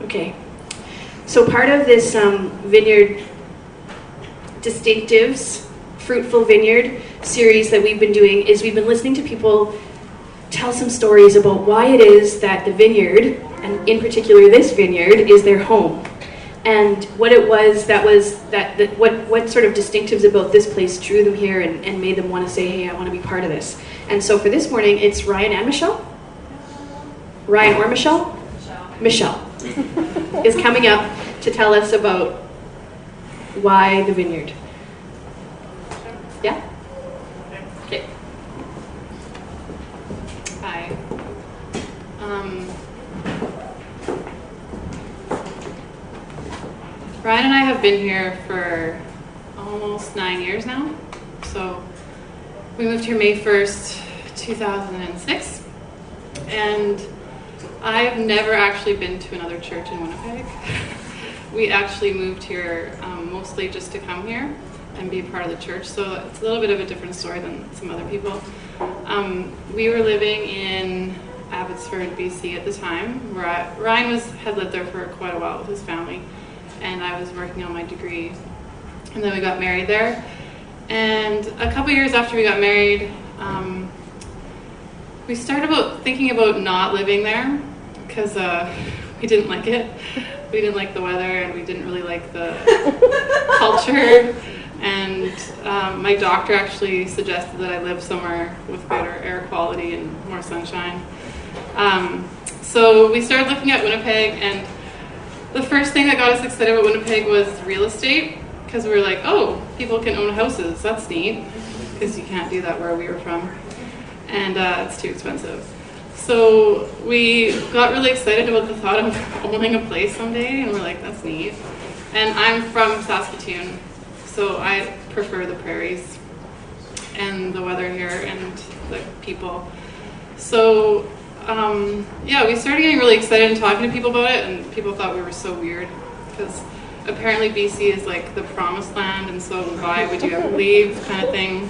Okay. So part of this vineyard distinctives, Fruitful Vineyard series that we've been doing is we've been listening to people tell some stories about why it is that the vineyard, and in particular this vineyard, is their home. And what it was that what sort of distinctives about this place drew them here and made them want to say, hey, I want to be part of this. And so for this morning, it's Ryan and Michelle. Ryan or Michelle? Michelle is coming up to tell us about why the vineyard. Yeah? Okay. Hi. Ryan and I have been here for almost 9 years now. So we moved here May 1st, 2006. And I've never actually been to another church in Winnipeg. We actually moved here mostly just to come here and be a part of the church. So it's a little bit of a different story than some other people. We were living in Abbotsford, BC at the time. Ryan had lived there for quite a while with his family, and I was working on my degree. And then we got married there. And a couple years after we got married, we started thinking about not living there because we didn't like it. We didn't like the weather, and we didn't really like the culture. And my doctor actually suggested that I live somewhere with better air quality and more sunshine. So we started looking at Winnipeg, and the first thing that got us excited about Winnipeg was real estate, because we were like, oh, people can own houses, that's neat, because you can't do that where we were from, and it's too expensive. So we got really excited about the thought of owning a place someday, and we're like, that's neat. And I'm from Saskatoon, so I prefer the prairies and the weather here and the people. So yeah, we started getting really excited and talking to people about it, and people thought we were so weird because apparently BC is like the promised land, and so why would you ever leave, kind of thing.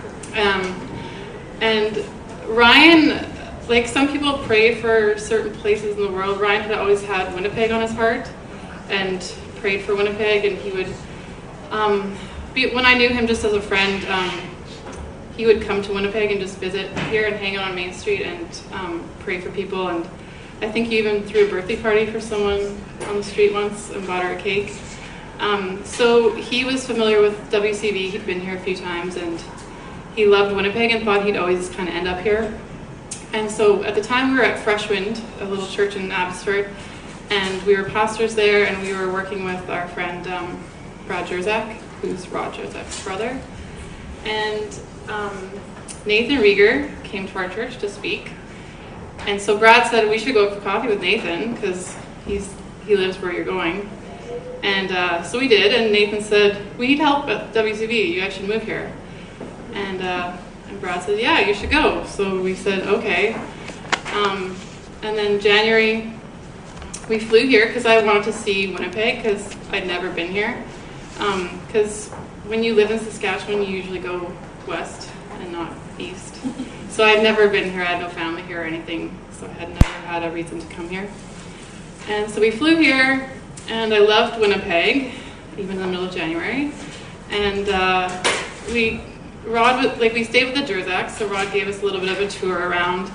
And Ryan, like some people pray for certain places in the world, Ryan had always had Winnipeg on his heart and prayed for Winnipeg, and he would, when I knew him just as a friend, he would come to Winnipeg and just visit here and hang out on Main Street and pray for people. And I think he even threw a birthday party for someone on the street once and bought her a cake. So he was familiar with WCV. He'd been here a few times, and he loved Winnipeg and thought he'd always kind of end up here. And so at the time we were at Fresh Wind, a little church in Abbotsford, and we were pastors there, and we were working with our friend Brad Jerzak, who's Rod Jerzak's brother. And Nathan Rieger came to our church to speak, and so Brad said we should go for coffee with Nathan because he lives where you're going. And so we did, and Nathan said, we need help at WCV, you guys should move here. And Brad said, yeah, you should go. So we said, okay. And then January, we flew here because I wanted to see Winnipeg because I'd never been here. Because when you live in Saskatchewan, you usually go west and not east. So I'd never been here, I had no family here or anything, so I had never had a reason to come here. And so we flew here, and I loved Winnipeg, even in the middle of January. And we stayed with the Jerzaks, so Rod gave us a little bit of a tour around.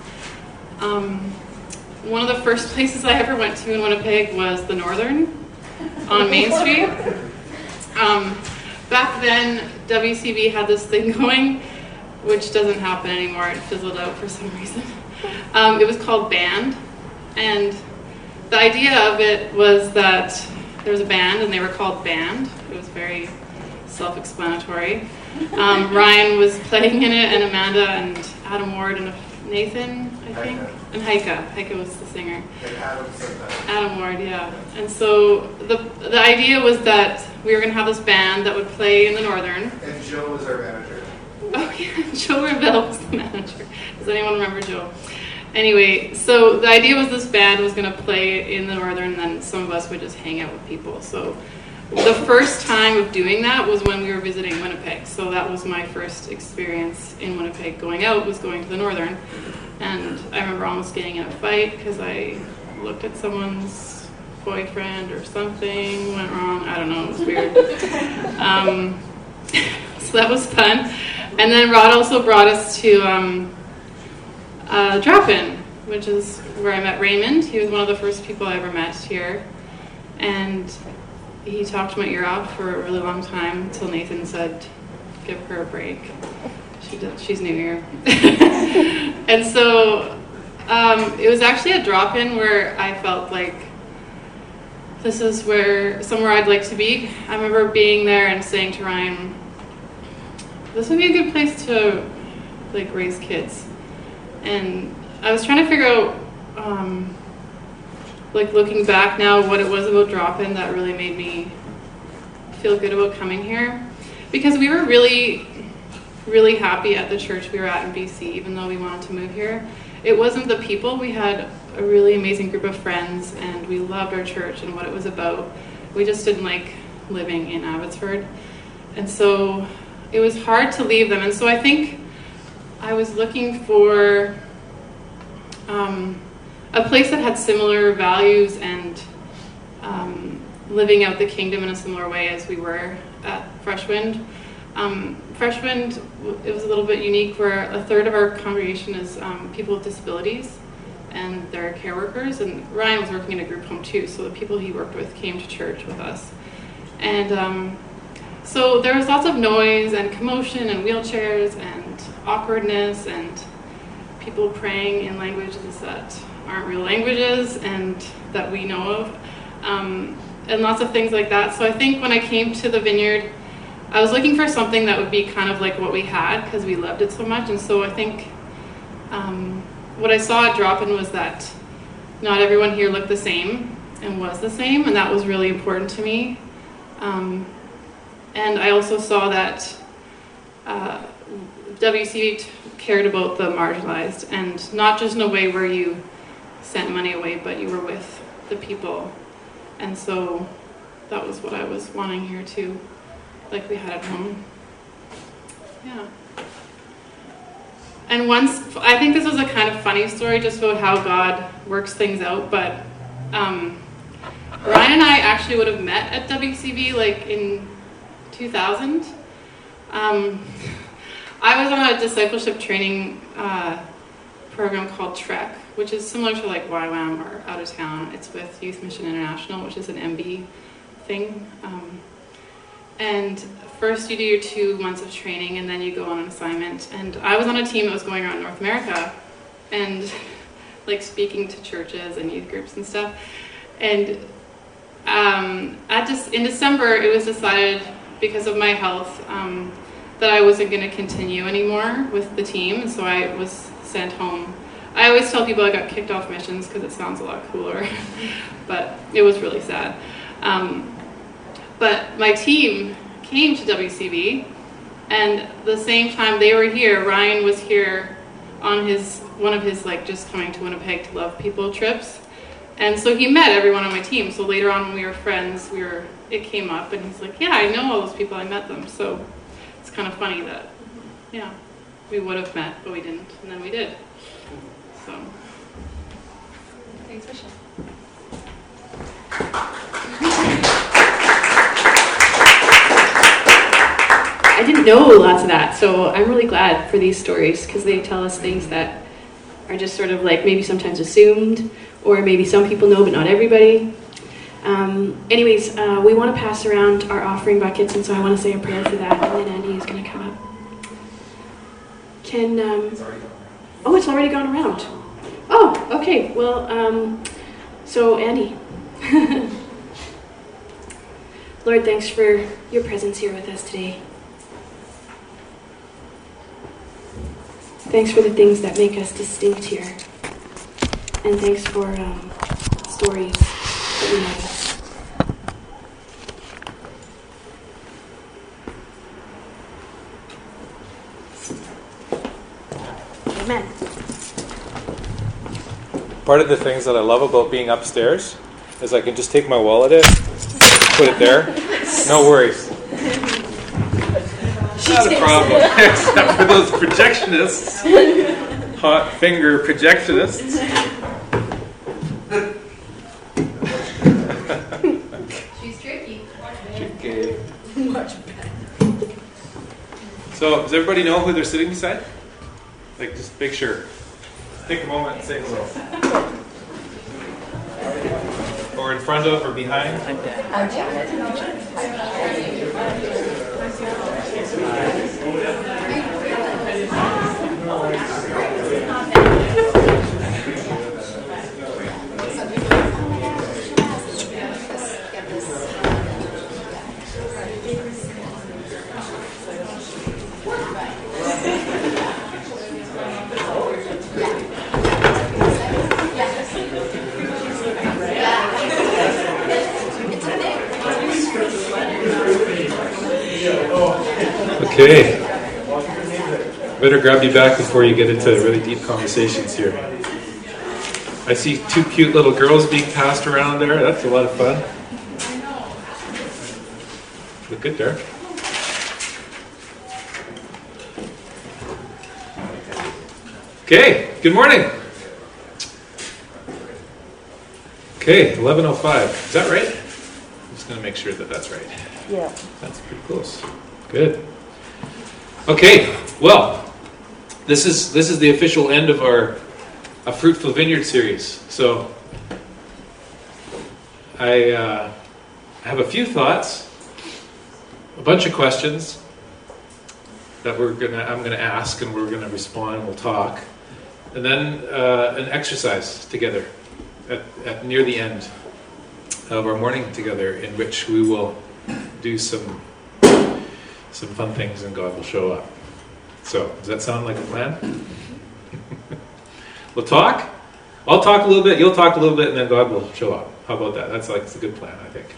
One of the first places I ever went to in Winnipeg was the Northern on Main Street. Back then, WCB had this thing going, which doesn't happen anymore. It fizzled out for some reason. It was called Band, and the idea of it was that there was a band, and they were called Band. It was very self-explanatory. Ryan was playing in it, and Amanda and Adam Ward and Nathan, I think, and Heike. Heike was the singer. Adam Ward, yeah. And so the idea was that we were going to have this band that would play in the Northern. And Joe was our manager. Oh yeah, Joe Revelle was the manager. Does anyone remember Joe? Anyway, so the idea was this band was going to play in the Northern, and then some of us would just hang out with people. So the first time of doing that was when we were visiting Winnipeg. So that was my first experience in Winnipeg going out, was going to the Northern. And I remember almost getting in a fight because I looked at someone's boyfriend or something went wrong. I don't know, it was weird. So that was fun. And then Rod also brought us to Drop-In, which is where I met Raymond. He was one of the first people I ever met here. And he talked my ear off for a really long time until Nathan said, give her a break. She's new here. And so it was actually a drop-in where I felt like this is somewhere I'd like to be. I remember being there and saying to Ryan, this would be a good place to like raise kids. And I was trying to figure out, like looking back now, what it was about Drop-In that really made me feel good about coming here. Because we were really, really happy at the church we were at in BC, even though we wanted to move here. It wasn't the people. We had a really amazing group of friends, and we loved our church and what it was about. We just didn't like living in Abbotsford. And so it was hard to leave them. And so I think I was looking for a place that had similar values and living out the kingdom in a similar way as we were at Fresh Wind. Fresh Wind, it was a little bit unique where a third of our congregation is people with disabilities and they're care workers, and Ryan was working in a group home too, so the people he worked with came to church with us. And so there was lots of noise and commotion and wheelchairs and awkwardness and people praying in languages that aren't real languages and that we know of, and lots of things like that. So I think when I came to the Vineyard, I was looking for something that would be kind of like what we had because we loved it so much. And so I think what I saw at Drop-In was that not everyone here looked the same and was the same, and that was really important to me. And I also saw that WCB cared about the marginalized, and not just in a way where you sent money away, but you were with the people. And so that was what I was wanting here too, like we had at home. Yeah. And once, I think this was a kind of funny story just about how God works things out, but Ryan and I actually would have met at WCB like in 2000. I was on a discipleship training program called TREC, which is similar to like YWAM or Out of Town. It's with Youth Mission International, which is an MB thing. And first you do your 2 months of training and then you go on an assignment. And I was on a team that was going around North America and like speaking to churches and youth groups and stuff. And in December it was decided, because of my health, that I wasn't going to continue anymore with the team, so I was sent home. I always tell people I got kicked off missions because it sounds a lot cooler, but it was really sad. But my team came to WCB, and the same time they were here, Ryan was here on one of his like just coming to Winnipeg to love people trips. And so he met everyone on my team. So later on when we were friends, it came up and he's like, yeah, I know all those people, I met them. So it's kind of funny that, yeah, we would have met, but we didn't, and then we did. So. Thanks, Michelle. I didn't know lots of that, so I'm really glad for these stories because they tell us things that are just sort of like maybe sometimes assumed, or maybe some people know but not everybody. Anyways, we want to pass around our offering buckets, and so I want to say a prayer for that, and then Andy is going to come up. Oh, it's already gone around. Oh, okay. Well, so Andy. Lord, thanks for your presence here with us today. Thanks for the things that make us distinct here. And thanks for stories that we have. Amen. Part of the things that I love about being upstairs is I can just take my wallet in, put it there, no worries. Not a problem, except for those projectionists, hot finger projectionists. So, does everybody know who they're sitting beside? Like, just make sure. Take a moment and say hello. Or in front of or behind. I'm Janet. Okay. Better grab you back before you get into really deep conversations here. I see two cute little girls being passed around there. That's a lot of fun. Look good there. Okay, good morning. Okay, 11:05. Is that right? I'm just going to make sure that that's right. Yeah. That's pretty close. Good. Okay, well, this is the official end of our A Fruitful Vineyard series. So I have a few thoughts, a bunch of questions that I'm gonna ask, and we're gonna respond, and we'll talk, and then an exercise together at near the end of our morning together, in which we will do some fun things, and God will show up. So, does that sound like a plan? We'll talk. I'll talk a little bit, you'll talk a little bit, and then God will show up. How about that? It's a good plan, I think.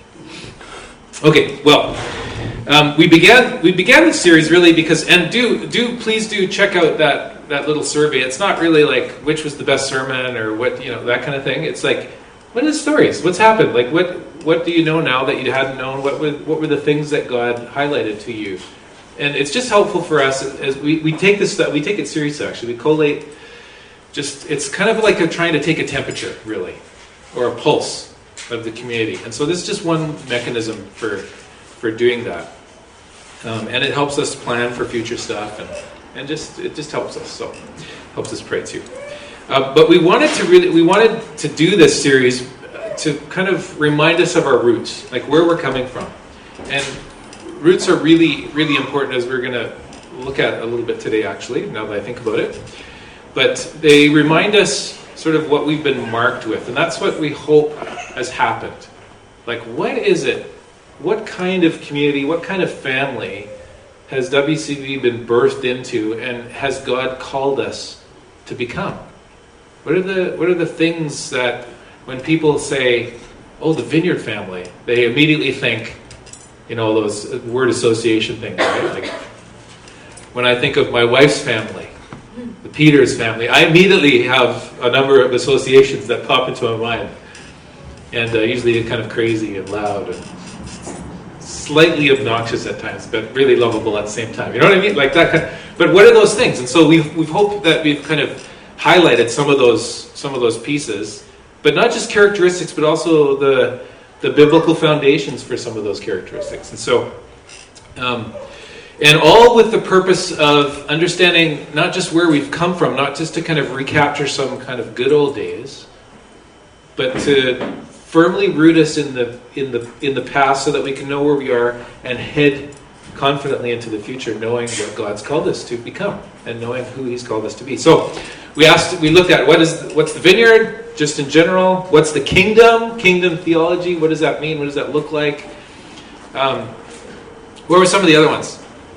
Okay, well, we began this series really because, and please do check out that little survey. It's not really like which was the best sermon or what, that kind of thing. It's like, what are the stories? What's happened? Like, what do you know now that you hadn't known? What were the things that God highlighted to you? And it's just helpful for us as we take this stuff. We take it seriously. Actually, we collate. It's kind of like trying to take a temperature, really, or a pulse of the community. And so this is just one mechanism for doing that. And it helps us plan for future stuff, and it just helps us. So helps us pray too. But we wanted to do this series to kind of remind us of our roots, like where we're coming from. And roots are really, really important, as we're going to look at a little bit today, actually, now that I think about it. But they remind us sort of what we've been marked with, and that's what we hope has happened. Like, what is it? What kind of community, what kind of family has WCV been birthed into, and has God called us to become? What are the things that when people say, "Oh, the Vineyard family," they immediately think, those word association things, right? Like when I think of my wife's family, the Peters family, I immediately have a number of associations that pop into my mind, and usually kind of crazy and loud and slightly obnoxious at times, but really lovable at the same time. You know what I mean? Like that kind of, but what are those things? And so we've hoped that we've kind of highlighted some of those pieces, but not just characteristics, but also the biblical foundations for some of those characteristics. And so, and all with the purpose of understanding not just where we've come from, not just to kind of recapture some kind of good old days, but to firmly root us in the past, so that we can know where we are and head confidently into the future, knowing what God's called us to become and knowing who He's called us to be. So we looked at what's the vineyard, just in general. What's the kingdom theology? What does that mean? What does that look like? Where were some of the other ones?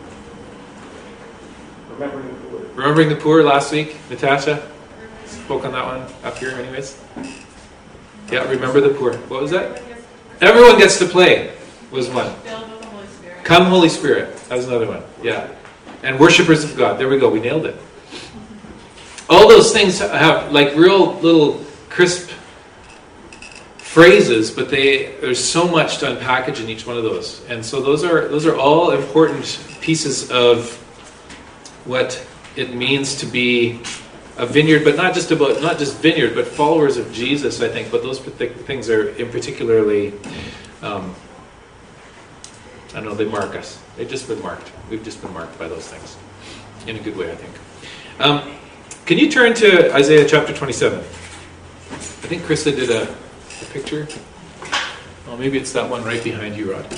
Remembering the poor last week. Natasha spoke on that one up here anyways. Yeah, remember the poor. What was that? Everyone gets to play was one. Come Holy Spirit. That was another one. Yeah. And worshipers of God. There we go. We nailed it. All those things have like real little crisp phrases, but there's so much to unpackage in each one of those. And so those are all important pieces of what it means to be a vineyard, but not just vineyard, but followers of Jesus, I think. But those things are in particularly I don't know, they mark us. They've just been marked. We've just been marked by those things. In a good way, I think. Can you turn to Isaiah chapter 27? I think Krista did a picture. Oh, maybe it's that one right behind you, Rod.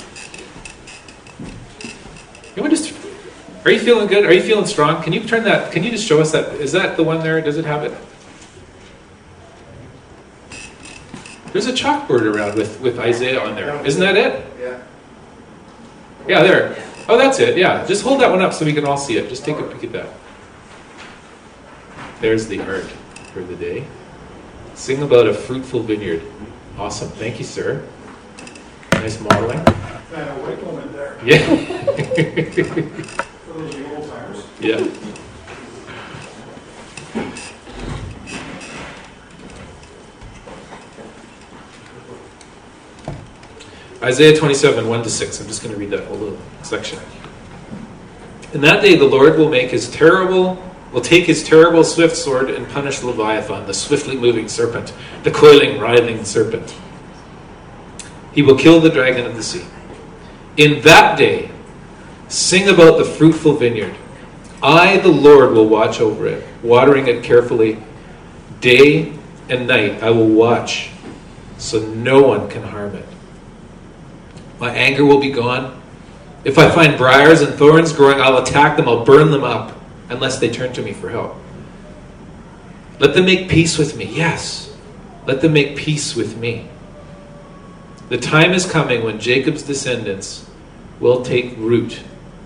Are you feeling good? Are you feeling strong? Can you turn that? Can you just show us that? Is that the one there? Does it have it? There's a chalkboard around with Isaiah on there. Isn't that it? Yeah. Yeah, there. Oh, that's it. Yeah. Just hold that one up so we can all see it. Just take a peek at that. There's the art for the day. Sing about a fruitful vineyard. Awesome. Thank you, sir. Nice modeling. And a white woman there. Yeah. For those of you old timers. Yeah. Isaiah 27, 1-6. I'm just going to read that whole little section. In that day the Lord will take his terrible swift sword and punish Leviathan, the swiftly moving serpent, the coiling, writhing serpent. He will kill the dragon of the sea. In that day, sing about the fruitful vineyard. I, the Lord, will watch over it, watering it carefully. Day and night I will watch, so no one can harm it. My anger will be gone. If I find briars and thorns growing, I'll attack them, I'll burn them up, unless they turn to me for help. Let them make peace with me. Yes, let them make peace with me. The time is coming when Jacob's descendants will take root.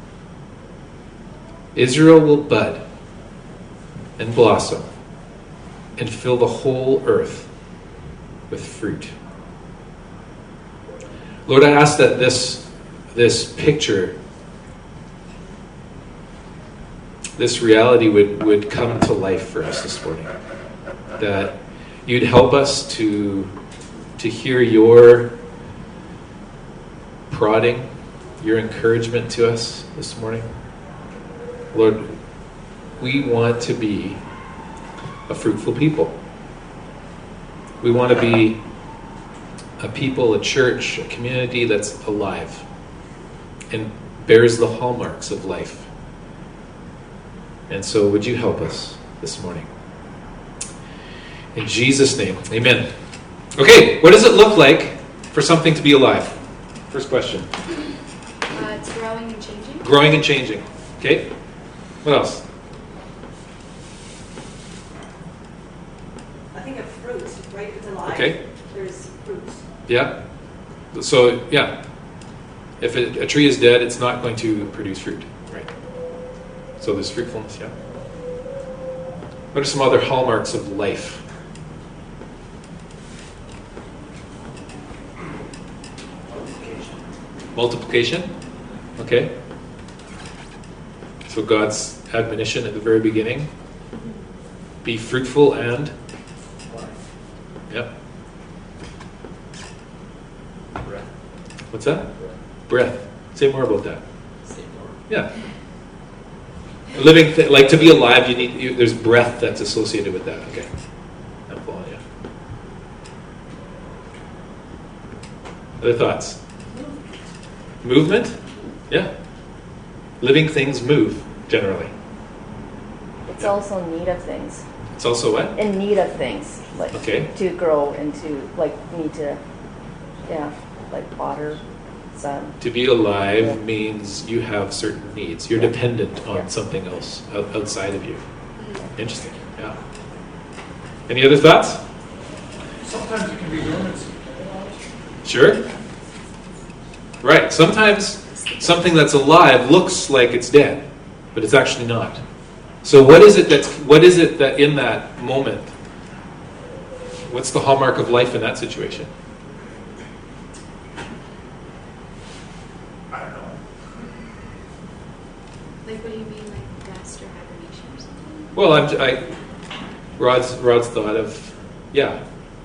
Israel will bud and blossom and fill the whole earth with fruit. Lord, I ask that this picture, this reality would come to life for us this morning. That you'd help us to hear your prodding, your encouragement to us this morning. Lord, we want to be a fruitful people. We want to be a people, a church, a community that's alive and bears the hallmarks of life. And so would you help us this morning? In Jesus' name, amen. Okay, what does it look like for something to be alive? First question. It's growing and changing. Growing and changing. Okay. What else? I think of fruits, right? If it's alive. Okay. There's fruits. Yeah. So, yeah. If a tree is dead, it's not going to produce fruit. Right. So there's fruitfulness, yeah. What are some other hallmarks of life? Multiplication. Okay. So God's admonition at the very beginning. Be fruitful and... Yep. Breath. What's that? Breath. Say more about that. Yeah. Living, like to be alive, there's breath that's associated with that. Okay. I'm following you. Other thoughts? Movement? Yeah. Living things move, generally. It's also in need of things. It's also what? In need of things. Like Okay. to grow and to need to, like water, sun. To be alive means you have certain needs. You're dependent on Yeah. something else outside of you. Interesting. Yeah. Any other thoughts? Sometimes it can be dormancy. Sure. Right. Sometimes something that's alive looks like it's dead, but it's actually not. So what is it that in that moment, what's the hallmark of life in that situation? I don't know. Like, what do you mean, like rest or hibernation or something? Well, Rod's thought of, yeah,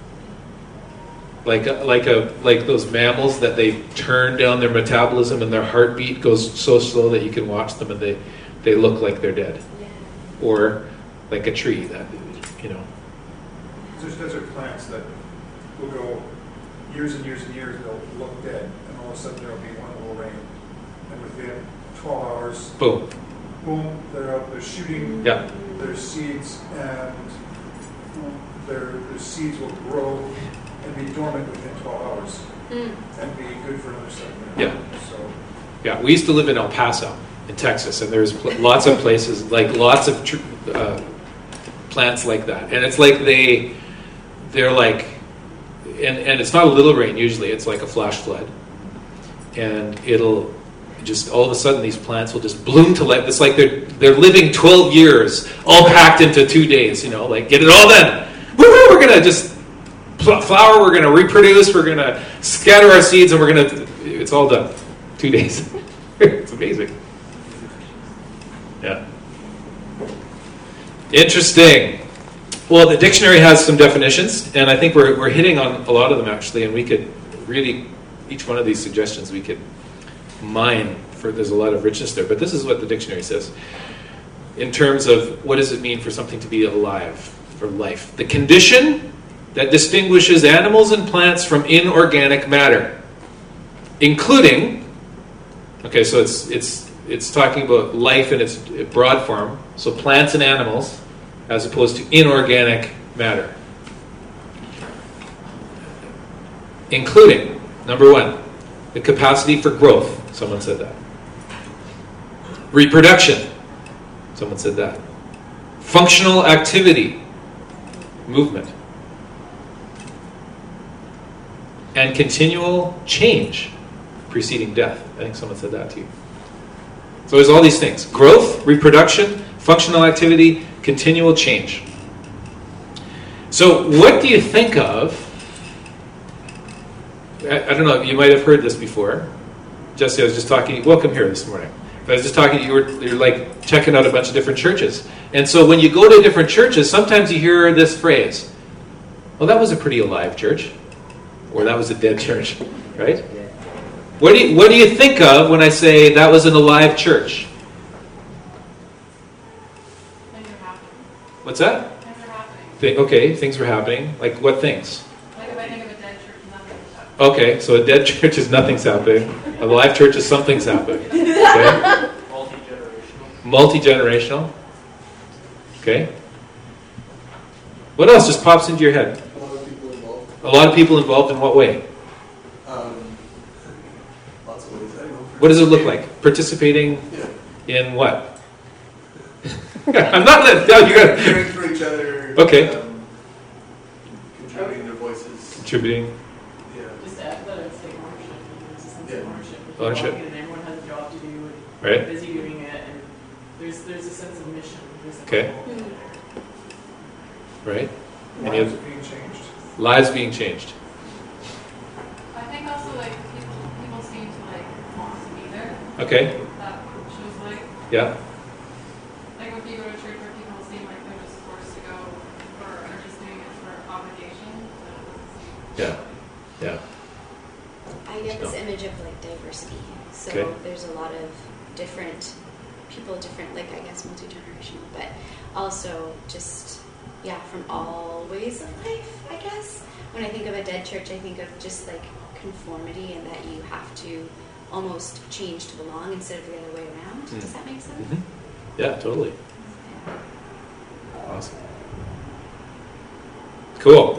like those mammals that they turn down their metabolism and their heartbeat goes so slow that you can watch them and they look like they're dead, Yeah. or like a tree that, you know. There's desert plants that will go years and years and years, they'll look dead, and all of a sudden there'll be one little rain, and within 12 hours, Boom. boom, they're out, they're shooting Yeah. their seeds, and their seeds will grow and be dormant within 12 hours and be good for another 7 years. Yeah. So, Yeah. We used to live in El Paso, in Texas, and there's lots of places, like lots of plants like that. And it's like they're like, and it's not a little rain usually, it's like a flash flood. And it'll just, all of a sudden these plants will just bloom to life. It's like they're living 12 years, all packed into 2 days, you know, like get it all done. Woo-hoo, we're going to just flower, we're going to reproduce, we're going to scatter our seeds, and it's all done. 2 days. It's amazing. Yeah. Interesting. Well, the dictionary has some definitions, and I think we're hitting on a lot of them actually, and we could really, each one of these suggestions we could mine for, there's a lot of richness there, but this is what the dictionary says in terms of what does it mean for something to be alive, for life. The condition that distinguishes animals and plants from inorganic matter, including, okay, so it's talking about life in its broad form, so plants and animals, as opposed to inorganic matter. Including, number one, the capacity for growth. Someone said that. Reproduction. Someone said that. Functional activity. Movement. And continual change preceding death. I think someone said that too. So there's all these things. Growth, reproduction, functional activity, continual change. So what do you think of, I don't know, you might have heard this before. Jesse, I was just talking, welcome here this morning. I was just talking, you're like checking out a bunch of different churches. And so when you go to different churches, sometimes you hear this phrase, well, that was a pretty alive church. Or that was a dead church, right? What do you think of when I say that was an alive church? Things are happening. What's that? Things are happening. Okay, things were happening. Like what things? Like if I think of a dead church, nothing's happening. Okay, so a dead church is nothing's happening. A live church is something's happening. Okay? Multi-generational. Okay. What else just pops into your head? A lot of people involved. A lot of people involved in what way? Lots of ways. I don't know. What does it look like? Participating Yeah. in what? I'm not letting tell you. Caring for each other. Okay. Contributing their voices. Contributing. Yeah. Just to add that, I'd say ownership. There's a sense Yeah. of ownership. If Ownership. you're walking in and everyone has a job to do, and Right. they're busy doing it, and there's a sense of mission. There's a Okay. goal. Right? And lives you are have being changed. lives being changed. I think also like people seem to like want to be there. Okay. That shows like Yeah. like if you go to church where people seem like they're just forced to go or are just doing it for obligation. Yeah. Yeah. I get this image of like diversity. So Okay. there's a lot of different people, different, like I guess multi-generational, but also just, yeah, from all ways of life, I guess. When I think of a dead church, I think of just like conformity and that you have to almost change to belong instead of the other way around. Does that make sense? Mhm. Yeah, totally. Yeah. Awesome. Cool.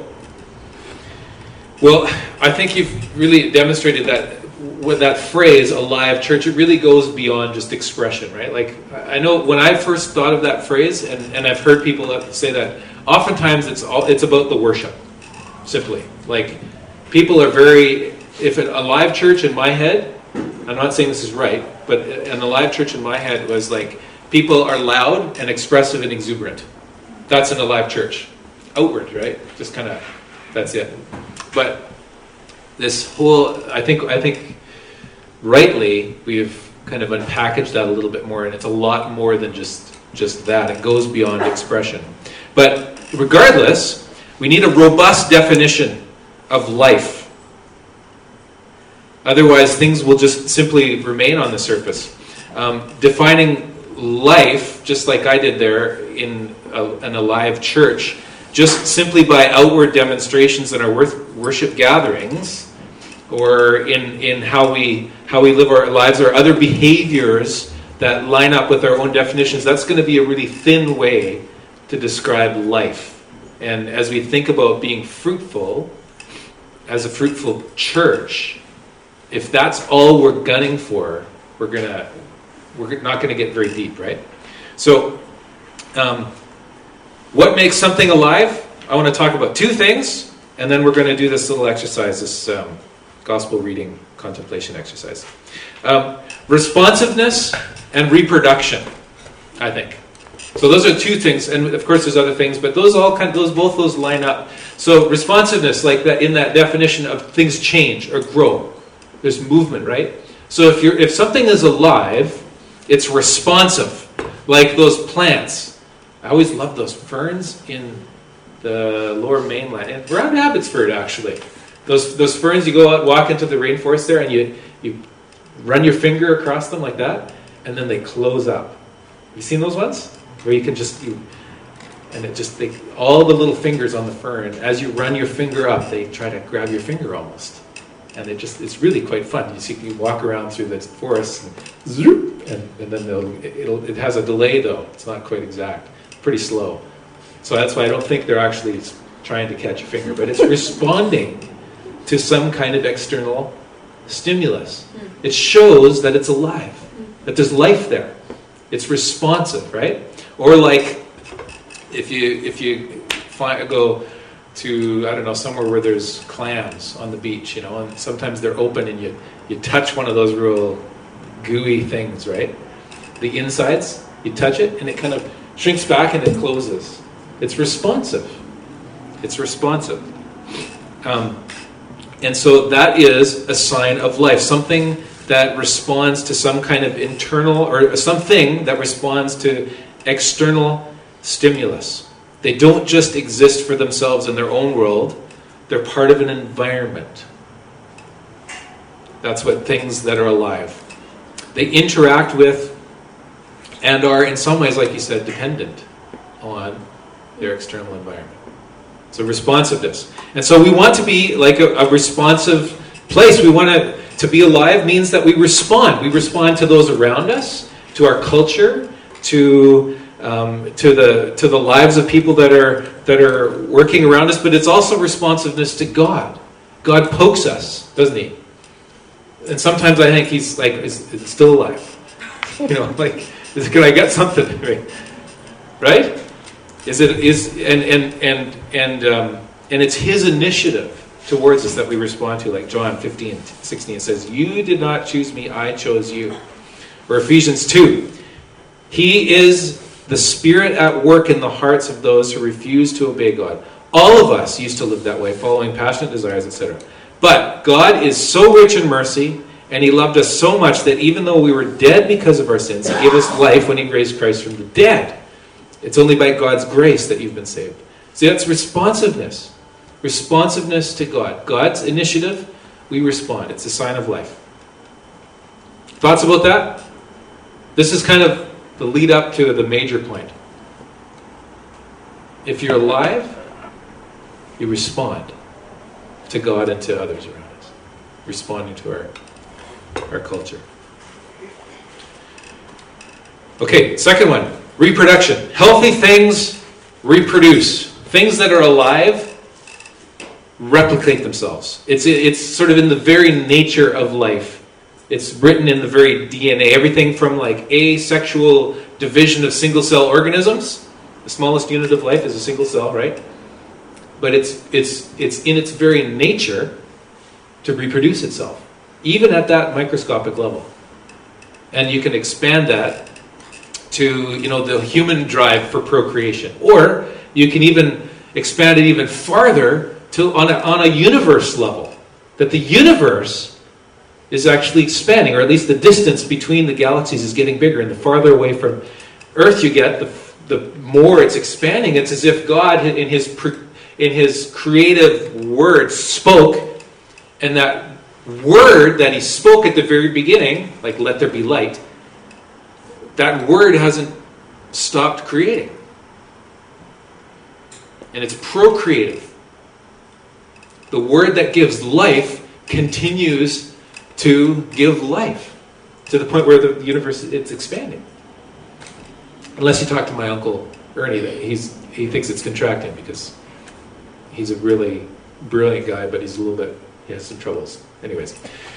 Well, I think you've really demonstrated that with that phrase, a live church, it really goes beyond just expression, right? Like, I know when I first thought of that phrase, and I've heard people say that, oftentimes it's about the worship, simply. Like, people are if a live church in my head, I'm not saying this is right, but an alive church in my head was like, people are loud and expressive and exuberant. That's an alive church. Outward, right? Just kind of, that's it. But this whole, I think rightly, we've kind of unpackaged that a little bit more, and it's a lot more than just that. It goes beyond expression. But regardless, we need a robust definition of life. Otherwise, things will just simply remain on the surface. Defining life, just like I did there in an alive church, just simply by outward demonstrations in our worship gatherings, or in how we live our lives, or other behaviors that line up with our own definitions, that's going to be a really thin way to describe life. And as we think about being fruitful, as a fruitful church, if that's all we're gunning for, we're not going to get very deep, right? So, what makes something alive? I want to talk about two things, and then we're going to do this little exercise, this gospel reading contemplation exercise. Responsiveness and reproduction, I think. So those are two things, and of course there's other things, but both those line up. So responsiveness, like that, in that definition of things change or grow. There's movement, right? So if something is alive, it's responsive, like those plants. I always love those ferns in the Lower Mainland, and around Abbotsford actually. Those ferns, you go out, walk into the rainforest there, and you run your finger across them like that, and then they close up. You seen those ones? Where you can all the little fingers on the fern, as you run your finger up, they try to grab your finger almost. And it's really quite fun. You walk around through the forest, and zoop, and then it has a delay though. It's not quite exact. Pretty slow. So that's why I don't think they're actually trying to catch a finger, but it's responding to some kind of external stimulus. It shows that it's alive, that there's life there. It's responsive, right? Or like if you go to, I don't know, somewhere where there's clams on the beach, and sometimes they're open, and you touch one of those real gooey things, right? The insides, you touch it, and it kind of shrinks back and it closes. It's responsive. It's responsive. And so that is a sign of life, something that responds to some kind of internal, or something that responds to external stimulus. They don't just exist for themselves in their own world. They're part of an environment. That's what things that are alive. They interact with and are, in some ways, like you said, dependent on their external environment. So responsiveness. And so we want to be like a responsive place. We want to be alive means that we respond. We respond to those around us, to our culture, to the lives of people that are working around us, but it's also responsiveness to God. God pokes us, doesn't he? And sometimes I think he's like, is it still alive? Can I get something? Right? And it's his initiative towards us that we respond to, like John 15:16. It says, "You did not choose me, I chose you." Or Ephesians 2. He is the Spirit at work in the hearts of those who refuse to obey God. All of us used to live that way, following passionate desires, etc. But God is so rich in mercy, and he loved us so much that even though we were dead because of our sins, he gave us life when he raised Christ from the dead. It's only by God's grace that you've been saved. See, that's responsiveness. Responsiveness to God. God's initiative, we respond. It's a sign of life. Thoughts about that? This is kind of the lead up to the major point. If you're alive, you respond to God and to others around us. Responding to our culture. Okay, second one. Reproduction. Healthy things reproduce. Things that are alive replicate themselves. It's sort of in the very nature of life. It's written in the very DNA. Everything from like asexual division of single cell organisms. The smallest unit of life is a single cell, right? But it's in its very nature to reproduce itself, even at that microscopic level. And you can expand that to, the human drive for procreation, or you can even expand it even farther to on a universe level, that the universe is actually expanding, or at least the distance between the galaxies is getting bigger, and the farther away from Earth you get, the more it's expanding. It's as if God, in his creative word, spoke, and that word that he spoke at the very beginning, like "let there be light," that word hasn't stopped creating. And it's procreative. The word that gives life continues to give life to the point where the universe it's expanding. Unless you talk to my uncle Ernie, he thinks it's contracting because he's a really brilliant guy, but he has some troubles. Anyways,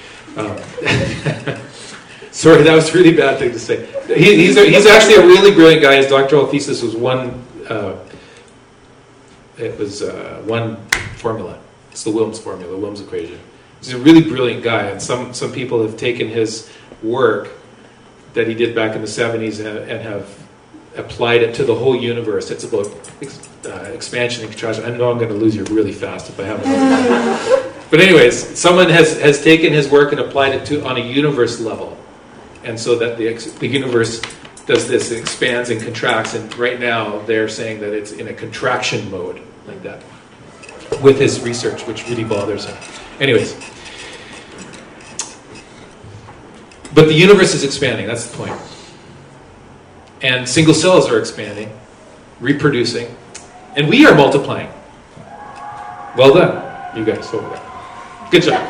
sorry, that was a really bad thing to say. He's actually a really brilliant guy. His doctoral thesis was one formula. It's the Wilms formula, Wilms equation. He's a really brilliant guy, and some people have taken his work that he did back in the 70s and have applied it to the whole universe. It's about expansion and contraction. I know I'm going to lose you really fast if I haven't. But anyways, someone has taken his work and applied it to on a universe level, and so that the universe does this, it expands and contracts, and right now they're saying that it's in a contraction mode, like that, with his research, which really bothers him. Anyways, but the universe is expanding, that's the point. And single cells are expanding, reproducing, and we are multiplying. Well done, you guys over there. Good job.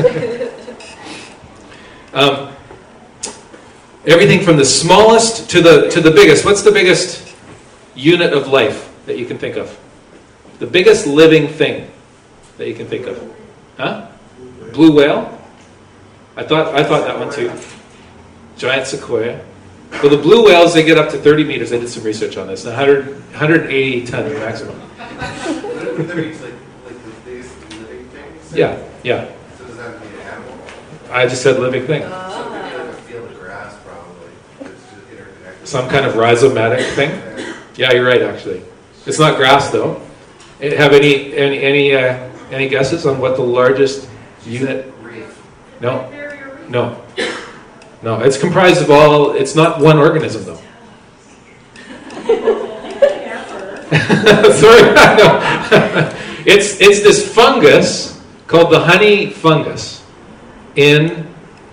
Everything from the smallest to the biggest. What's the biggest unit of life that you can think of? The biggest living thing that you can think of? Huh? Blue whale? I thought that one too. Giant sequoia. Well, the blue whales, they get up to 30 meters. I did some research on this. 180 tons maximum. What are these, like the biggest living things? Yeah. So does that mean an animal? I just said living thing. Something like a field of grass, probably. It's just interconnected. Some kind of rhizomatic thing. Yeah, you're right. Actually, it's not grass though. Have any guesses on what the largest unit? Reef. No. It's comprised of all. It's not one organism though. Sorry, no. It's this fungus called the honey fungus in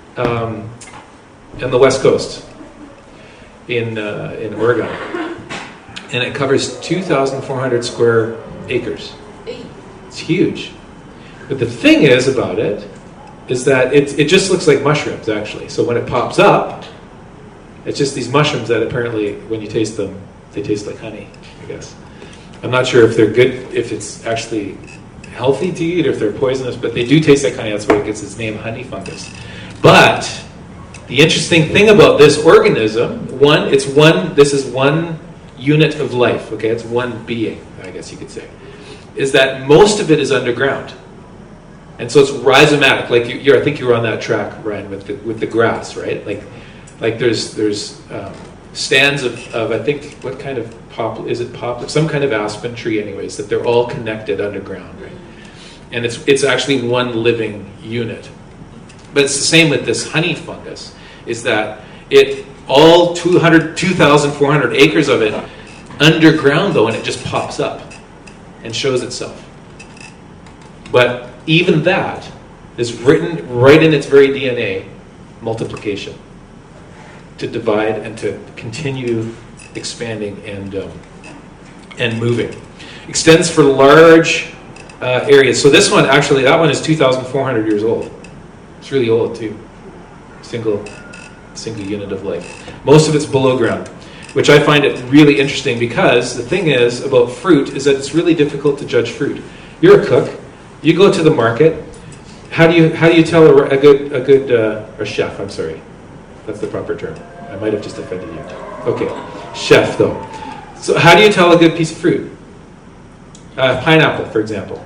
the West Coast in Oregon, and it covers 2,400 square acres. It's huge. But the thing is about it is that it just looks like mushrooms actually. So when it pops up, it's just these mushrooms that apparently when you taste them, they taste like honey, I guess. I'm not sure if they're good, if it's actually healthy to eat, or if they're poisonous, but they do taste like honey. That's why it gets its name, honey fungus. But the interesting thing about this organism, this is one unit of life, okay? It's one being, I guess you could say, is that most of it is underground. And so it's rhizomatic, like I think you were on that track, Ryan, with the grass, right? Like there's stands of I think what kind of poplar is it? Poplar, some kind of aspen tree, anyways. That they're all connected underground, right? And it's actually one living unit. But it's the same with this honey fungus. Is that all 2,400 acres of it underground though, and it just pops up and shows itself. But even that is written right in its very DNA, multiplication, to divide and to continue expanding and moving. Extends for large areas. So this one, actually, that one is 2,400 years old. It's really old too. Single unit of life. Most of it's below ground, which I find it really interesting because the thing is about fruit is that it's really difficult to judge fruit. You're a cook. You go to the market. How do you tell a good chef? I'm sorry, that's the proper term. I might have just offended you. Okay, chef though. So how do you tell a good piece of fruit? Pineapple, for example.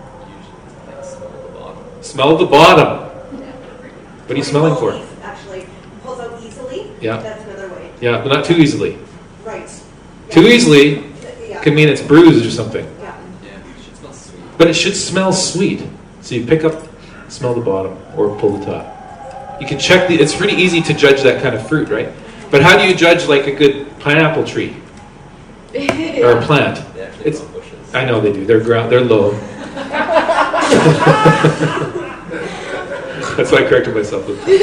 Smell the bottom. What are you smelling for? Actually, pulls out easily. Yeah. That's another way. Yeah, but not too easily. Right. Too easily Yeah. could mean it's bruised or something. Yeah. It should smell sweet. But it should smell sweet. So you pick up, smell the bottom, or pull the top. You can check it's pretty easy to judge that kind of fruit, right? But how do you judge like a good pineapple tree? Or a plant? They actually It's, grow bushes. I know they do. They're low. That's why I corrected myself.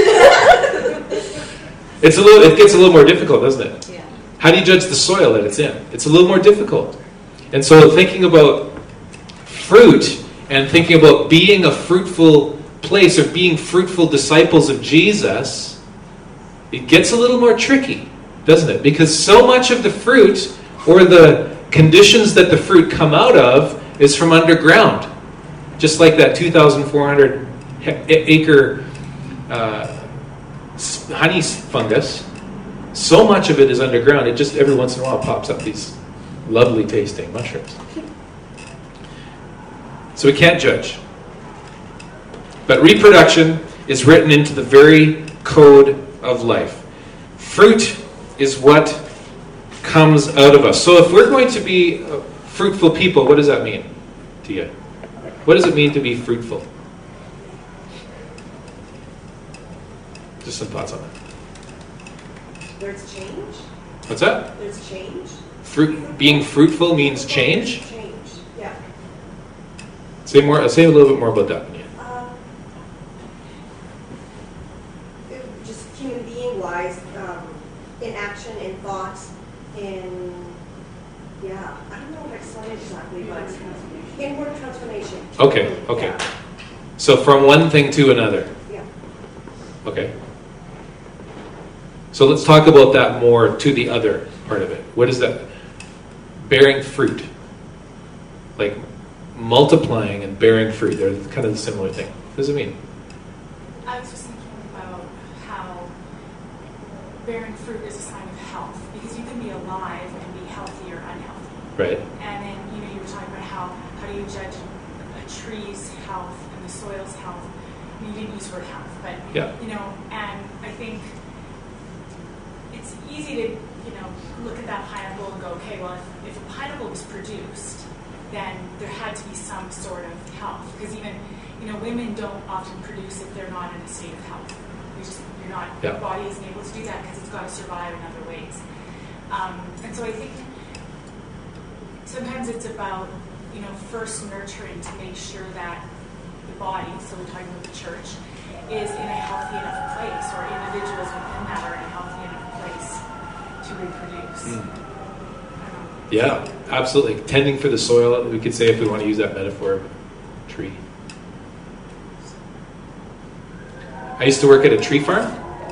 It gets a little more difficult, doesn't it? Yeah. How do you judge the soil that it's in? It's a little more difficult. And so thinking about fruit and thinking about being a fruitful place of being fruitful disciples of Jesus, it gets a little more tricky, doesn't it? Because so much of the fruit, or the conditions that the fruit come out of, is from underground. Just like that 2,400 acre honey fungus, so much of it is underground, it just every once in a while pops up these lovely tasting mushrooms. So we can't judge. But reproduction is written into the very code of life. Fruit is what comes out of us. So if we're going to be fruitful people, what does that mean to you? What does it mean to be fruitful? Just some thoughts on that. There's change. What's that? There's change. Being fruitful means change? Change, yeah. Say a little bit more about that. Just human being wise, in action, in thought, in, yeah, I don't know what I explain exactly, but inward transformation. Okay. Yeah. So from one thing to another. Yeah. Okay. So let's talk about that more, to the other part of it. What is that? Bearing fruit. Like multiplying and bearing fruit. They're kind of the similar thing. What does it mean? I was just thinking about how bearing fruit is a sign of health, because you can be alive and be healthy or unhealthy. Right. And then, you were talking about how do you judge a tree's health and the soil's health? I mean, you didn't use the word health, but, Yeah. And I think it's easy to, look at that pineapple and go, okay, well, if a pineapple was produced, then there had to be some sort of health. Because even, women don't often produce if they're not in a state of health. Your body isn't able to do that because it's got to survive in other ways. And so I think sometimes it's about, first nurturing to make sure that the body, so we're talking about the church, is in a healthy enough place, or individuals within that are in a healthy enough place to reproduce. Yeah, absolutely. Tending for the soil, we could say, if we want to use that metaphor, tree. I used to work at a tree farm,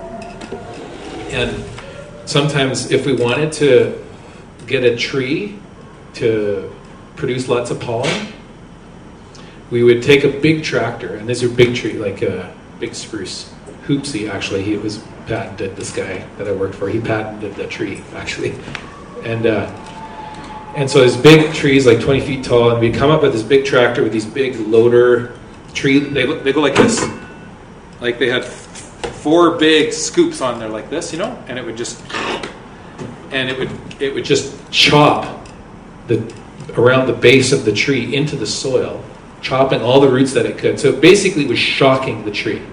and sometimes if we wanted to get a tree to produce lots of pollen, we would take a big tractor, and these are big tree, like a big spruce. Hoopsie, actually, he was patented, this guy that I worked for, he patented the tree, actually. And so there's big trees, like 20 feet tall, and we'd come up with this big tractor with these big loader tree, they go like this. Like they had 4 big scoops on there like this, and it would just, it would just chop around the base of the tree into the soil, chopping all the roots that it could. So it basically was shocking the tree.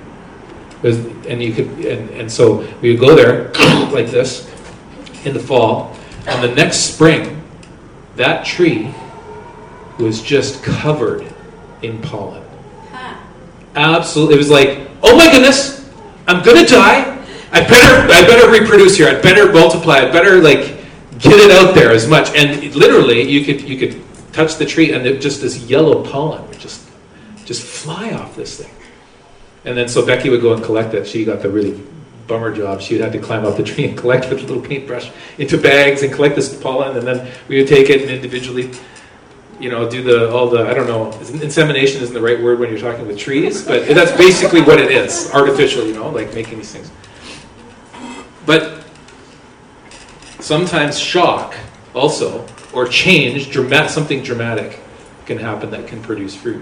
And so we would go there like this in the fall, and the next spring, that tree was just covered in pollen. Absolutely, it was like, oh my goodness, I'm gonna die. I better reproduce here. I better multiply. I better get it out there as much. And literally, you could touch the tree, and just this yellow pollen would just fly off this thing. And then so Becky would go and collect it. She got the really bummer job. She would have to climb up the tree and collect with a little paintbrush into bags and collect this pollen, and then we would take it and individually, do all the I don't know, insemination isn't the right word when you're talking with trees, but that's basically what it is, artificial, like making these things. But sometimes shock also, or change, something dramatic can happen that can produce fruit.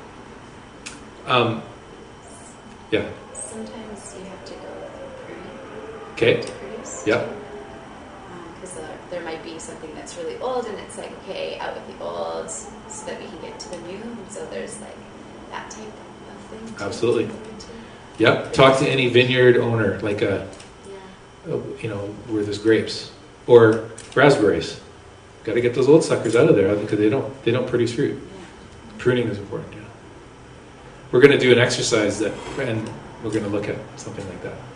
Yeah. Sometimes you have to go pruning. Okay. To produce. Yeah. Because there might be something that's really old, and it's like, okay, out with the old, so that we can get to the new. And so there's that type of thing. Absolutely. Yep. Talk to any vineyard owner, where there's grapes or raspberries. Got to get those old suckers out of there because they don't produce fruit. Yeah. Pruning is important. Yeah. We're going to do an exercise and we're going to look at something like that.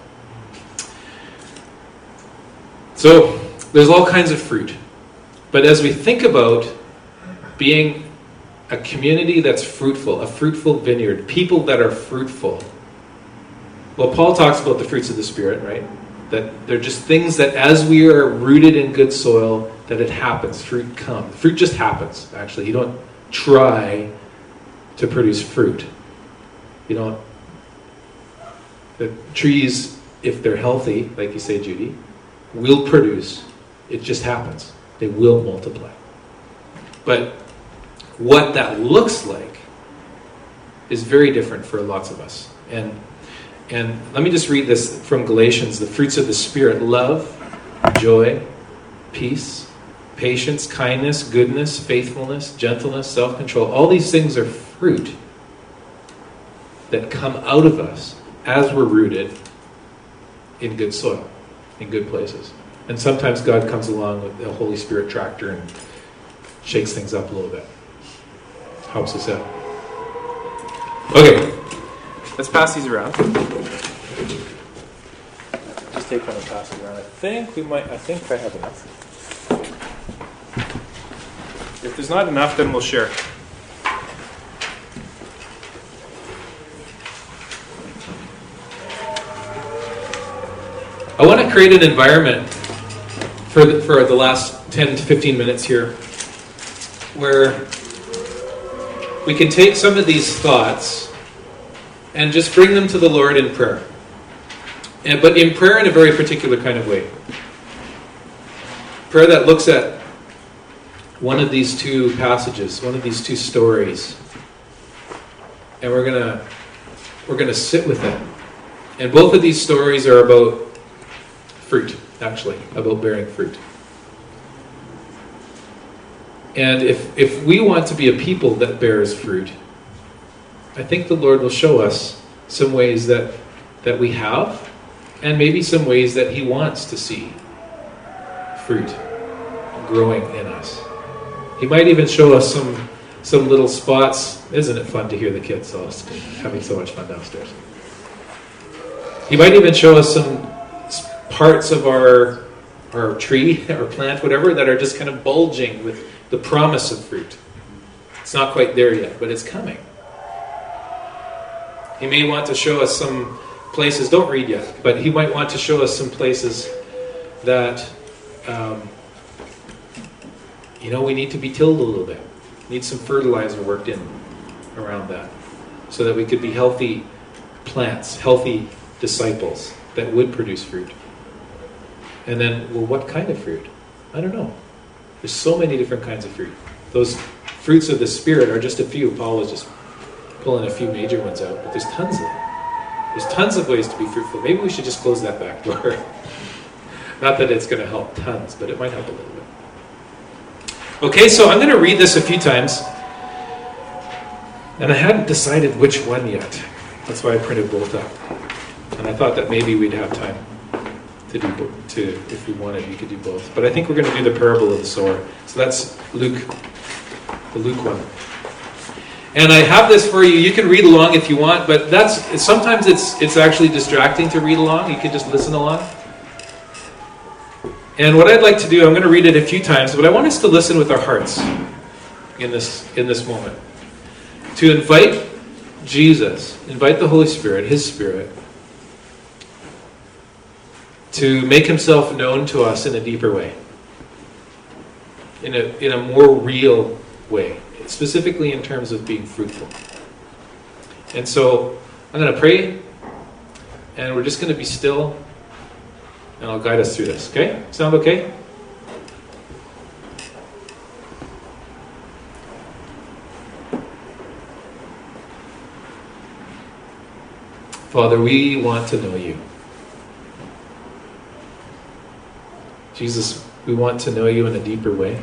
So there's all kinds of fruit, but as we think about being a community that's fruitful, a fruitful vineyard, people that are fruitful. Well, Paul talks about the fruits of the Spirit, right? That they're just things that as we are rooted in good soil, that it happens. Fruit comes. Fruit just happens, actually. You don't try to produce fruit. You don't. The trees, if they're healthy, like you say, Judy, will produce. It just happens. They will multiply. But what that looks like is very different for lots of us. And let me just read this from Galatians. The fruits of the Spirit: love, joy, peace, patience, kindness, goodness, faithfulness, gentleness, self-control. All these things are fruit that come out of us as we're rooted in good soil, in good places. And sometimes God comes along with the Holy Spirit tractor and shakes things up a little bit. Helps us out. Okay, let's pass these around. Just take one and pass it around. I think I have enough. If there's not enough, then we'll share. I want to create an environment for the last 10 to 15 minutes here where we can take some of these thoughts and just bring them to the Lord in prayer. But in prayer in a very particular kind of way. Prayer that looks at one of these two passages, one of these two stories, and we're gonna sit with it. And both of these stories are about fruit, actually, about bearing fruit. And if we want to be a people that bears fruit, I think the Lord will show us some ways that we have, and maybe some ways that He wants to see fruit growing in us. He might even show us some little spots. Isn't it fun to hear the kids having so much fun downstairs? He might even show us some parts of our tree or plant, whatever, that are just kind of bulging with the promise of fruit. It's not quite there yet, but it's coming. He may want to show us some places, don't read yet, but He might want to show us some places that we need to be tilled a little bit. Need some fertilizer worked in around that, so that we could be healthy plants, healthy disciples that would produce fruit. And then, well, what kind of fruit? I don't know. There's so many different kinds of fruit. Those fruits of the Spirit are just a few. Paul was just pulling a few major ones out, but there's tons of them. There's tons of ways to be fruitful. Maybe we should just close that back door. Not that it's going to help tons, but it might help a little bit. Okay, so I'm going to read this a few times. And I hadn't decided which one yet. That's why I printed both up. And I thought that maybe we'd have time to do both. If we wanted, we could do both. But I think we're going to do the parable of the sower. So that's Luke, the Luke one. And I have this for you. You can read along if you want, but sometimes it's actually distracting to read along. You can just listen along. And what I'd like to do, I'm going to read it a few times, but I want us to listen with our hearts in this moment. To invite Jesus, invite the Holy Spirit, His Spirit, to make Himself known to us in a deeper way, in a more real way, specifically in terms of being fruitful. And so I'm going to pray, and we're just going to be still, and I'll guide us through this. Okay? Sound okay? Father, we want to know You. Jesus, we want to know You in a deeper way.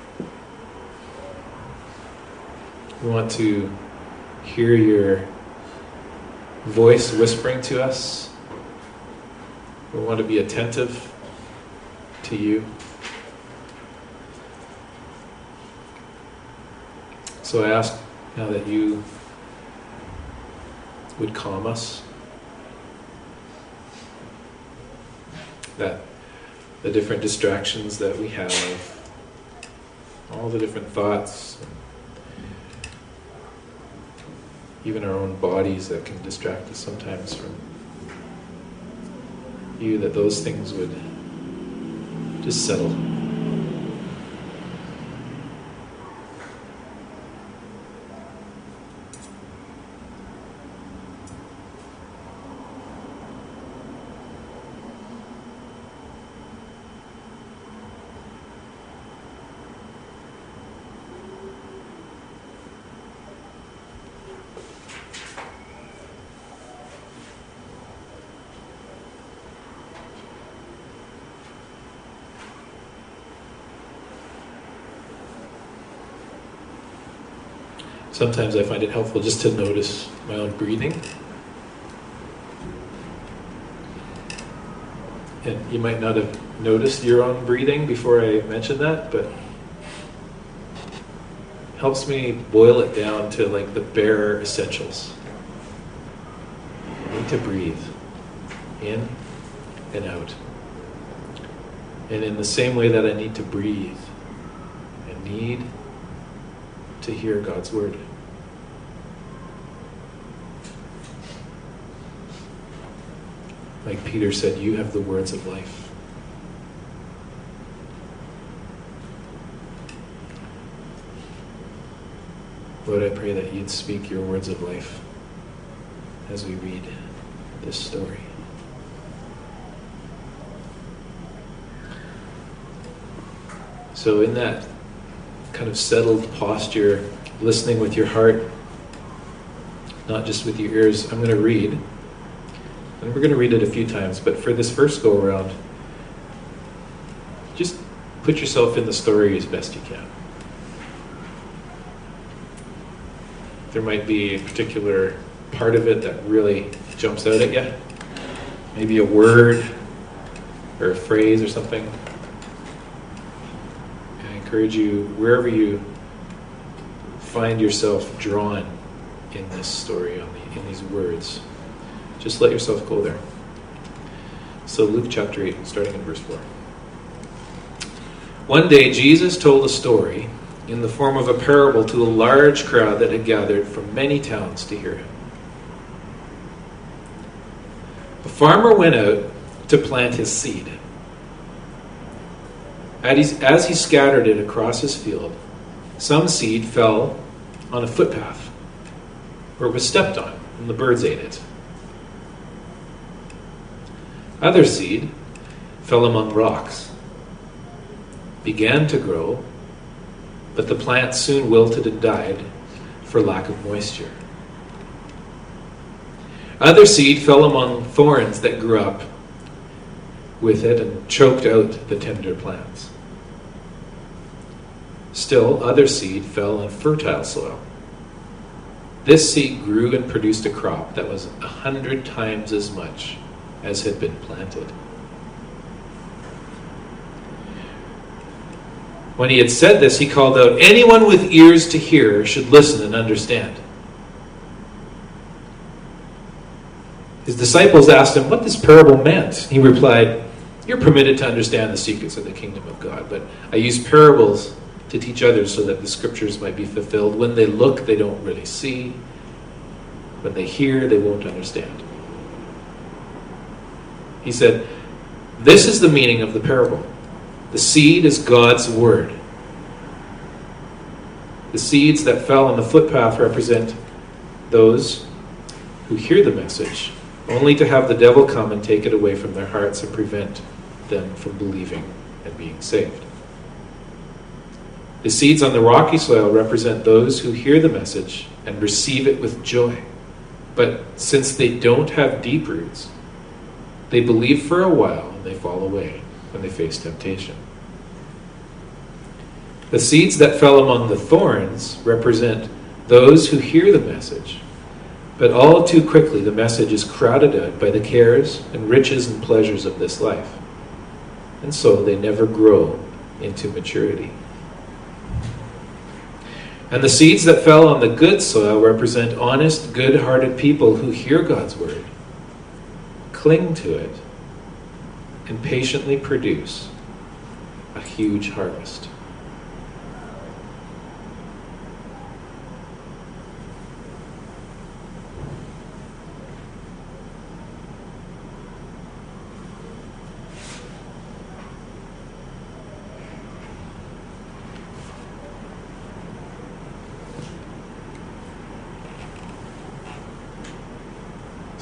We want to hear Your voice whispering to us. We want to be attentive to You. So I ask now that You would calm us, that the different distractions that we have, all the different thoughts, even our own bodies that can distract us sometimes from you, that those things would just settle. Sometimes I find it helpful just to notice my own breathing. And you might not have noticed your own breathing before I mentioned that, but it helps me boil it down to like the bare essentials. I need to breathe in and out. And in the same way that I need to breathe, I need to hear God's word. Like Peter said, you have the words of life. Lord, I pray that you'd speak your words of life as we read this story. So in that kind of settled posture, listening with your heart, not just with your ears, I'm going to read. And we're going to read it a few times, but for this first go around, just put yourself in the story as best you can. There might be a particular part of it that really jumps out at you. Maybe a word or a phrase or something. I encourage you, wherever you find yourself drawn in this story, in these words, just let yourself go there. So Luke chapter 8, starting in verse 4. One day Jesus told a story in the form of a parable to a large crowd that had gathered from many towns to hear him. A farmer went out to plant his seed. As he scattered it across his field, some seed fell on a footpath, where it was stepped on, and the birds ate it. Other seed fell among rocks, began to grow, but the plant soon wilted and died for lack of moisture. Other seed fell among thorns that grew up with it and choked out the tender plants. Still, other seed fell on fertile soil. This seed grew and produced a crop that was 100 times as much as had been planted. When he had said this, he called out, "Anyone with ears to hear should listen and understand." His disciples asked him what this parable meant. He replied, "You're permitted to understand the secrets of the kingdom of God, but I use parables to teach others so that the scriptures might be fulfilled. When they look, they don't really see. When they hear, they won't understand." He said, "This is the meaning of the parable. The seed is God's word. The seeds that fell on the footpath represent those who hear the message, only to have the devil come and take it away from their hearts and prevent them from believing and being saved. The seeds on the rocky soil represent those who hear the message and receive it with joy. But since they don't have deep roots, they believe for a while and they fall away when they face temptation. The seeds that fell among the thorns represent those who hear the message, but all too quickly the message is crowded out by the cares and riches and pleasures of this life, and so they never grow into maturity. And the seeds that fell on the good soil represent honest, good-hearted people who hear God's word, cling to it, and patiently produce a huge harvest.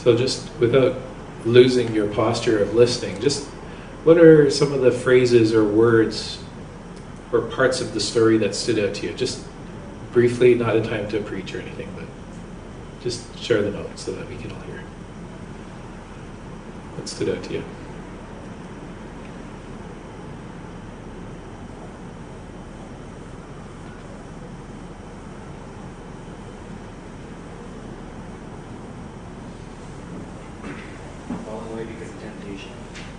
So just without losing your posture of listening, just what are some of the phrases or words or parts of the story that stood out to you? Just briefly, not a time to preach or anything, but just share them out so that we can all hear. What stood out to you? Falling away because of temptation.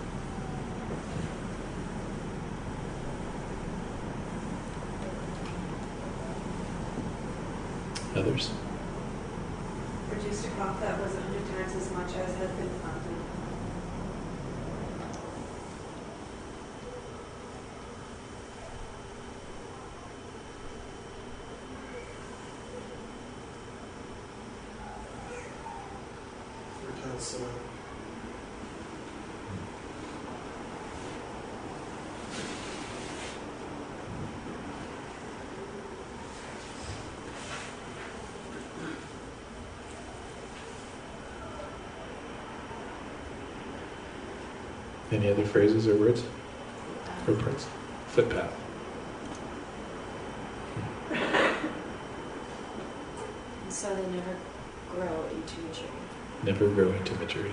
Others? Produced a crop that was 100 times as much as had been planted. Fertile soil. Any other phrases or words? Or parts? Footpath. So they never grow into maturity. Never grow into maturity.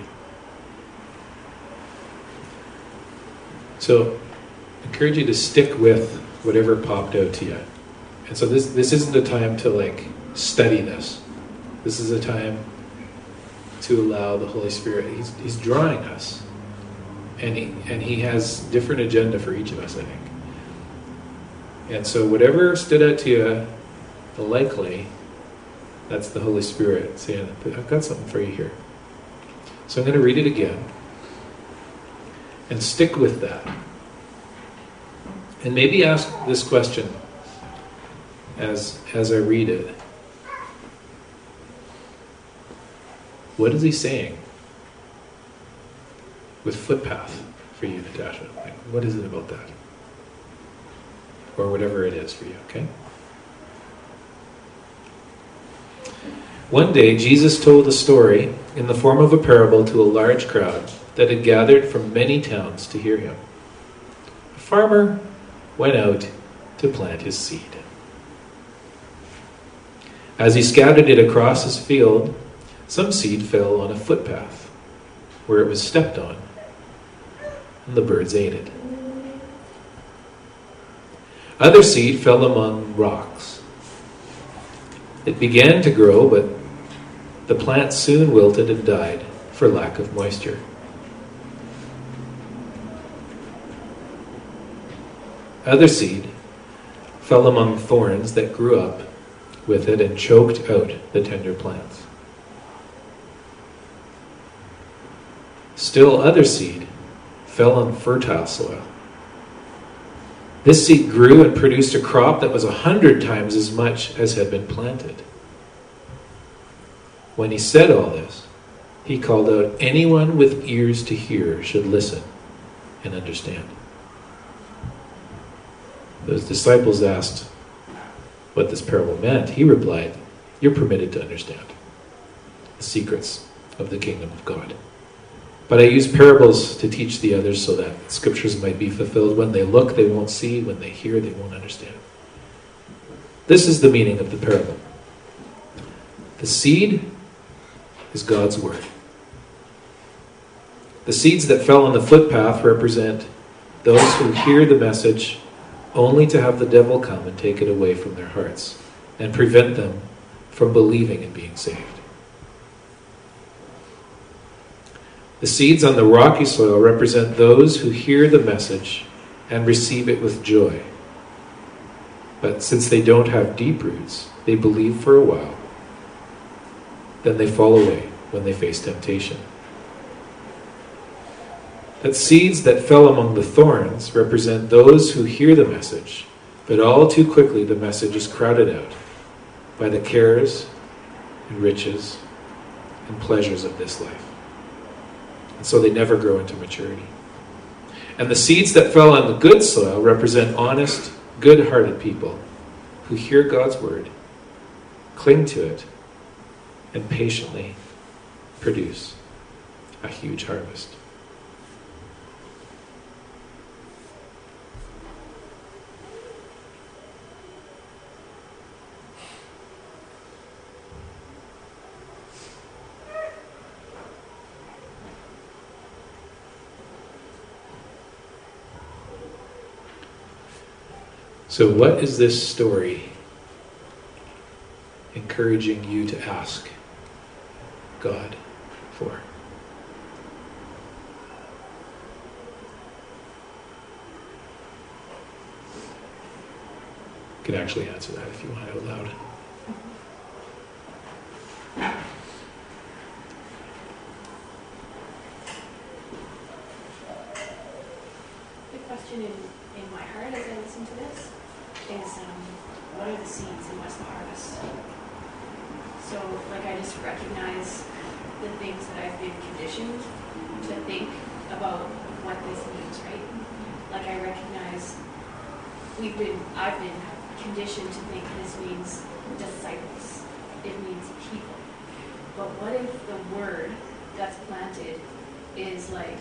So, I encourage you to stick with whatever popped out to you. And so this isn't a time to like study this. This is a time to allow the Holy Spirit. He's drawing us. And he has different agenda for each of us, I think. And so whatever stood out to you, likely, that's the Holy Spirit saying, I've got something for you here. So I'm going to read it again. And stick with that. And maybe ask this question as I read it. What is he saying? With footpath for you, Natasha. Like, what is it about that? Or whatever it is for you, okay? One day, Jesus told a story in the form of a parable to a large crowd that had gathered from many towns to hear him. A farmer went out to plant his seed. As he scattered it across his field, some seed fell on a footpath where it was stepped on, and the birds ate it. Other seed fell among rocks. It began to grow, but the plant soon wilted and died for lack of moisture. Other seed fell among thorns that grew up with it and choked out the tender plants. Still other seed fell on fertile soil. This seed grew and produced a crop that was 100 times as much as had been planted. When he said all this, he called out, "Anyone with ears to hear should listen and understand." Those disciples asked what this parable meant. He replied, "You're permitted to understand the secrets of the kingdom of God. But I use parables to teach the others so that scriptures might be fulfilled. When they look, they won't see. When they hear, they won't understand." This is the meaning of the parable. The seed is God's word. The seeds that fell on the footpath represent those who hear the message only to have the devil come and take it away from their hearts and prevent them from believing and being saved. The seeds on the rocky soil represent those who hear the message and receive it with joy. But since they don't have deep roots, they believe for a while. Then they fall away when they face temptation. The seeds that fell among the thorns represent those who hear the message, but all too quickly the message is crowded out by the cares and riches and pleasures of this life. And so they never grow into maturity. And the seeds that fell on the good soil represent honest, good-hearted people who hear God's word, cling to it, and patiently produce a huge harvest. So what is this story encouraging you to ask God for? You can actually answer that if you want out loud. The question in my heart as I listen to this is, what are the seeds and what's the harvest? So, like, I just recognize the things that I've been conditioned to think about what this means, right? Like, I recognize I've been conditioned to think this means disciples. It means people. But what if the word that's planted is like,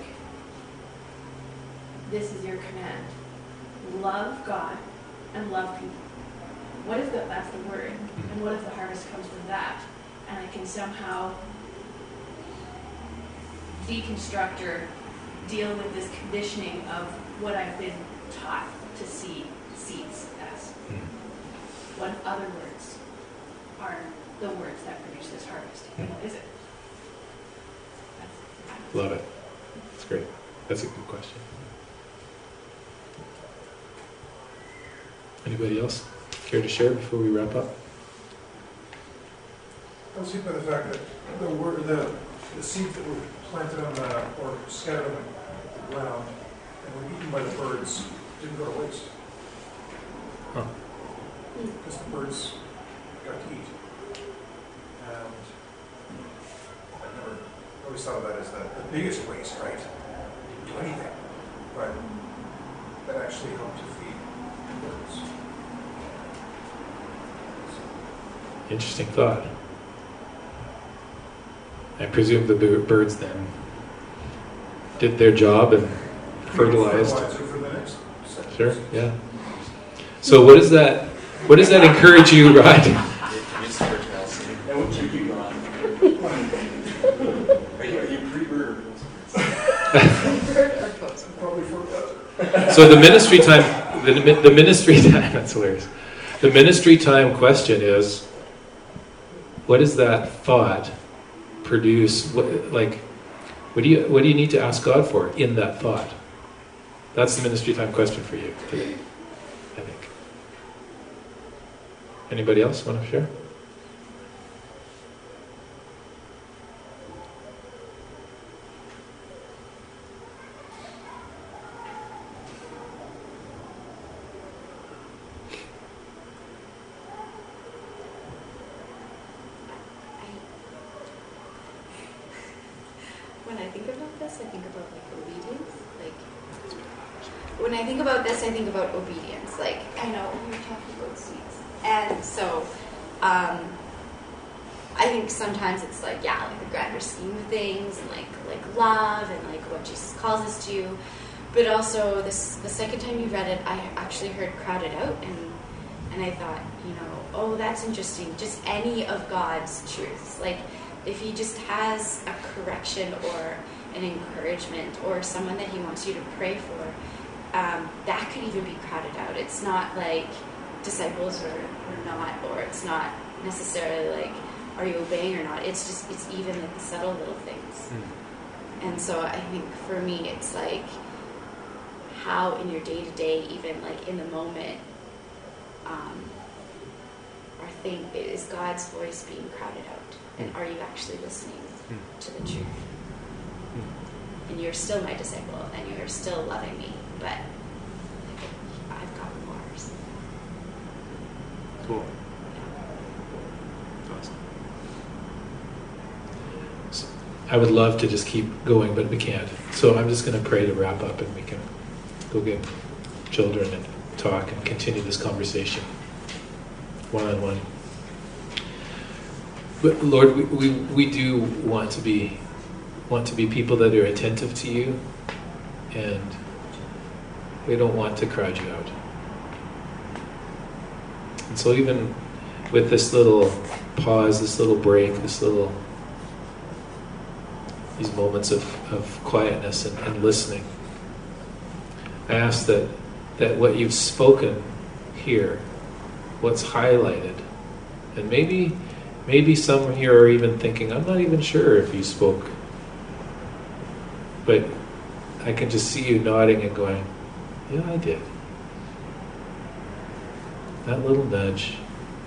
this is your command. Love God and love people. What if that's the word? And what if the harvest comes from that? And I can somehow deconstruct or deal with this conditioning of what I've been taught to see seeds as. What other words are the words that produce this harvest? And what is it? Love it. That's great. That's a good question. Anybody else care to share before we wrap up? I was hit by the fact that the seeds that were planted on or scattered on the ground and were eaten by the birds didn't go to waste. Huh. Because the birds got to eat. And I always thought of that as the biggest waste, right? You didn't do anything, but that actually helped to feed the birds. Interesting thought. I presume the birds then did their job and fertilized. For the next Sure, yeah. So what does that encourage you, Rod? So the ministry time, the ministry time, that's hilarious. The ministry time question is, what does that thought produce? What do you need to ask God for in that thought? That's the ministry time question for you today, I think. Anybody else want to share? When I think about this, I think about like obedience. When I think about this, I think about obedience. Like, I know we were talking about seeds, and so I think sometimes it's like, yeah, like the grander scheme of things, and like love, and like what Jesus calls us to. But also, the second time you read it, I actually heard crowded out, and I thought, oh, that's interesting. Just any of God's truths, like if He just has a correction or an encouragement or someone that He wants you to pray for. That could even be crowded out. It's not like disciples or not, or it's not necessarily like, are you obeying or not? It's even like the subtle little things. And so I think for me, it's like how in your day-to-day, even like in the moment, is God's voice being crowded out? And are you actually listening to the truth? And you're still my disciple, and you're still loving me, but I've got more. Cool. Awesome. So I would love to just keep going, but we can't. So I'm just going to pray to wrap up, and we can go get children and talk and continue this conversation one-on-one. But Lord, we do want to be want to be people that are attentive to you, and we don't want to crowd you out. And so even with this little pause, this little break, these moments of quietness and listening, I ask that what you've spoken here, what's highlighted, and maybe some here are even thinking, I'm not even sure if you spoke, but I can just see you nodding and going, yeah, I did. That little nudge,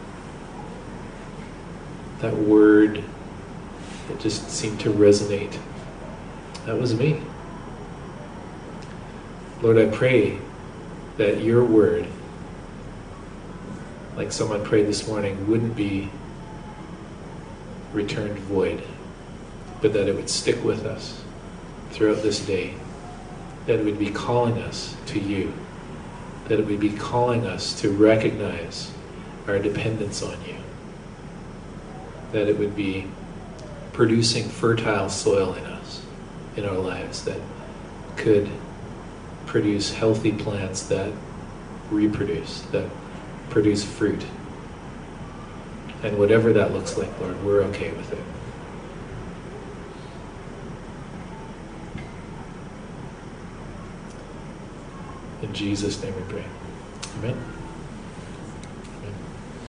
that word that just seemed to resonate, that was me. Lord, I pray that your word, like someone prayed this morning, wouldn't be returned void, but that it would stick with us throughout this day, that it would be calling us to you, that it would be calling us to recognize our dependence on you, that it would be producing fertile soil in us, in our lives, that could produce healthy plants that reproduce, that produce fruit. And whatever that looks like, Lord, we're okay with it. In Jesus' name we pray. Amen.